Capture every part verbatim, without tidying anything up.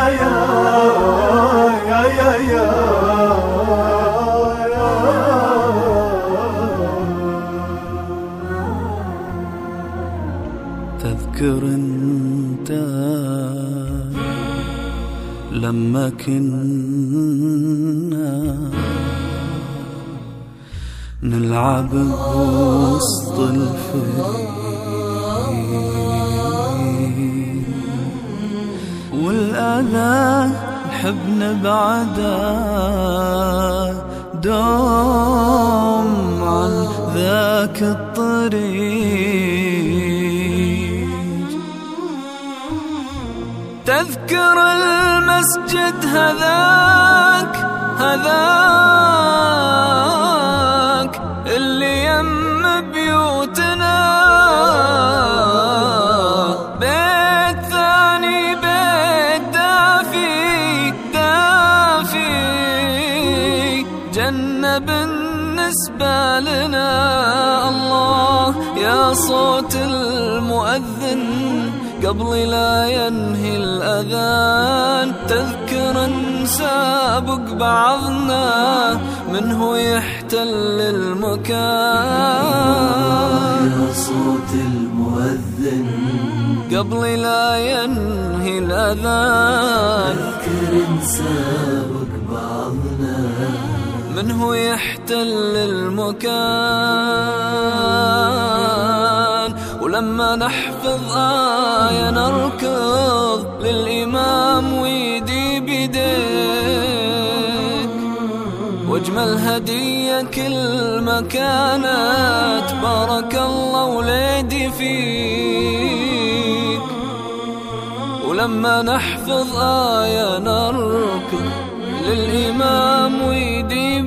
يا يا يا تذكر انت لما كنا نلعب بوسط الفريق والأذى نحب نبعده دوم عن ذاك الطريق. تذكر المسجد هذاك هذاك اللي يم بيوتنا، بيت ثاني بيت دافي دافي جنة بالنسبة لنا. الله يا صوت المؤذن قبل لا ينهي الأذان، تذكر نسابق بعضنا منه يحتل المكان. يا صوت المؤذن قبل لا ينهي الأذان، تذكر نسابق بعضنا منه يحتل المكان. ولما نحفظ آية نركض للإمام ويدي بيديك، واجمل هدية كل ما كانت بارك الله وليدي فيك. ولما نحفظ آية نركض للإمام ويدي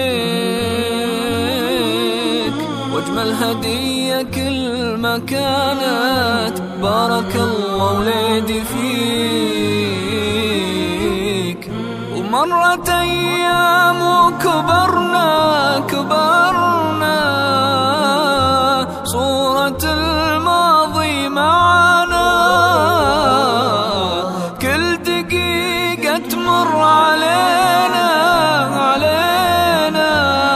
بيديك، واجمل هدية كل ما كانت بارك الله وليدي فيك. ومرت أيام وكبرنا كبرنا، صورة الماضي معنا، كل دقيقة تمر علينا علينا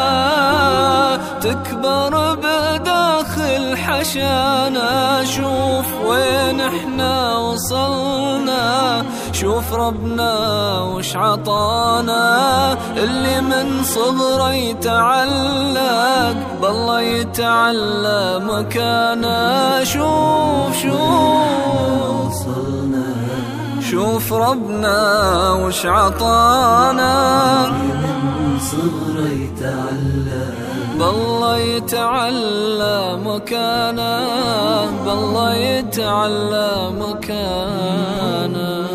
تكبر بداخل حشانا. شوف وين احنا وصلنا، شوف ربنا وش عطانا. اللي من صغره يتعلق بالله يتعلى مكانا. شوف شوف شوف ربنا وش عطانا. من صغره يتعلى بالله يتعلى مكانه، بالله يتعلى مكانه.